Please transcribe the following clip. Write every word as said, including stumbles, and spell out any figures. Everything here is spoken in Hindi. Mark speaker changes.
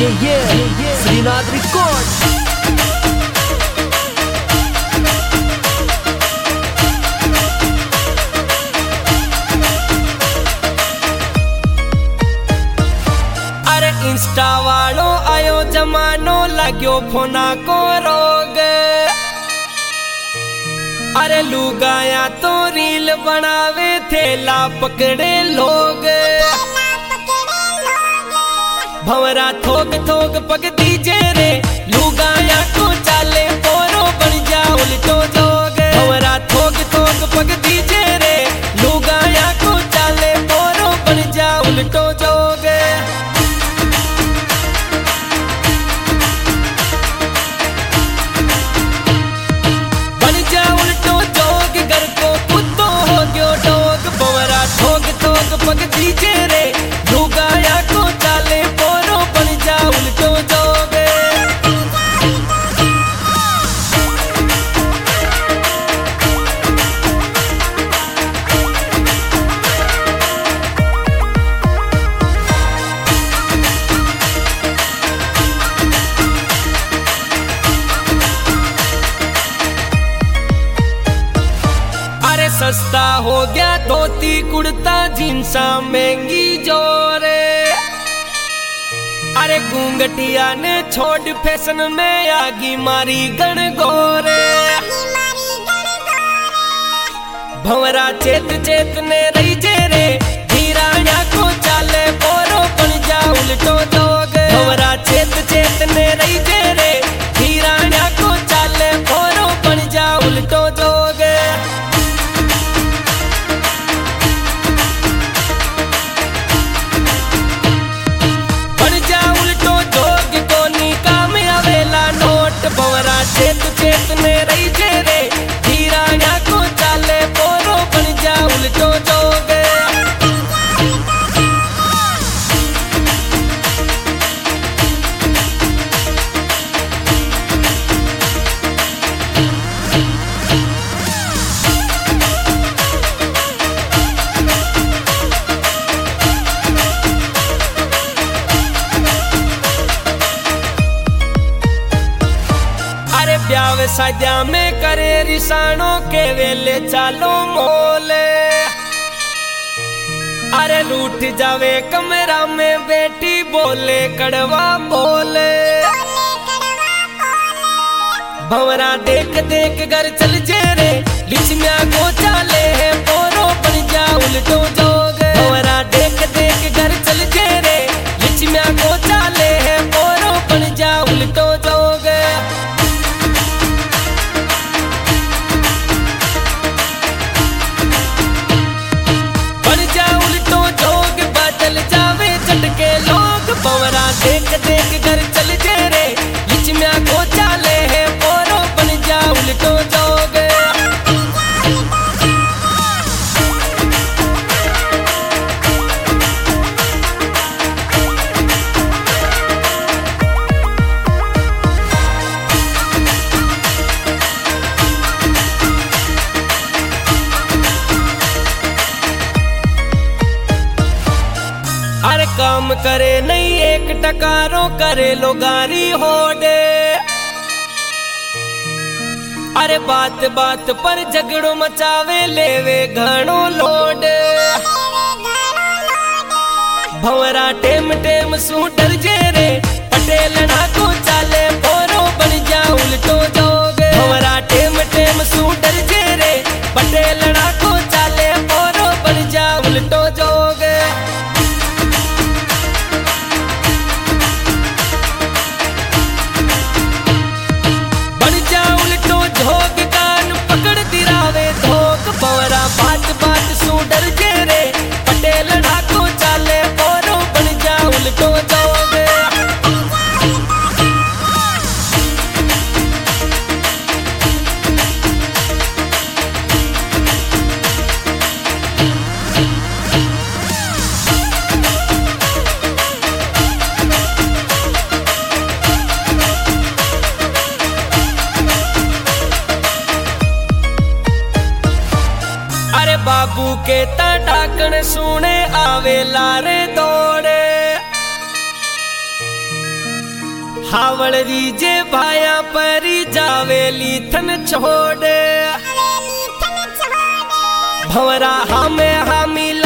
Speaker 1: yeah, yeah, yeah, yeah. Srinath Records.
Speaker 2: अरे इंस्टा वालो आयो जमानो लाग्यो फोना को रोग। अरे लुगाया तो रील बनावे थेला पकड़े लोग। भंवरा थोक थोक पग दीजे रे लुगाया को चाले पोरो बन जा उल्टो जोग। भंवरा थोक थोक पग दीजे रे लुगाया को चाले पोरो बन जा उल्टो जोग। बन जा उल्टो जोग घर को कुत्तो हो गयो डोग। भंवरा थोक थोक पग दीजे रे लुगाया को चाले पोरो बन जा उल्टो जोग। अरे सस्ता हो गया धोती कुर्ता जींसा महंगी जोरे। अरे घूंघटिया ने छोड़ फैशन में आगी मारी गण गोरे। भंवरा चेत चेत ने रही जे रे धीराया को चाले पोरो बन जा उल्टो जोग। भंवरा चेत चेत ने रही जे रे धीराया को चाले पोरो बन जा उल्टो जोग। भंवरा चेत चेत ने रही जे रे धीराया को चाले पोरो बन जा उल्टो जोग। ब्याह साद्या में करे रिसाणों के वेले चालो मोले। अरे लूट जावे कमरा में बेटी बोले कड़वा बोले। भंवरा देख देख घर चल जे रे लिचमिया को चाले है पोरो बन जा उल्टो जोग। भंवरा देख देख घर चल जे रे लिचमिया को चाले है पोरो बन जा उल्टो जोग। भंवरा देख देख घर चल जे रे लिचमिया को चाले है पोरो बन जा उल्टो जोग। अरे काम करे नहीं एक टकारो करे लोगारी होडे। अरे बात बात पर झगड़ो मचावे लेवे घणो लोडे। भंवरा टेम टेम सू डर जे रे पटेल ना को चाले पोरो बन जा उल्टो जोग। भंवरा टेम टेम सू डर जे रे पटेल ना को चाले पोरो बन जा उल्टो जोग। धोक कान पकड़ दिरावे धोक। भंवरा बात बात सू डर जे रे पटेल ढाको चाले पोरो बन जा उल्टो जोग। बाबू के तड़ाकण सुने आवे लारे दौड़े। हावड़ रीजे भाया परी जावेली थन छोड़े भंवरा हमें हामी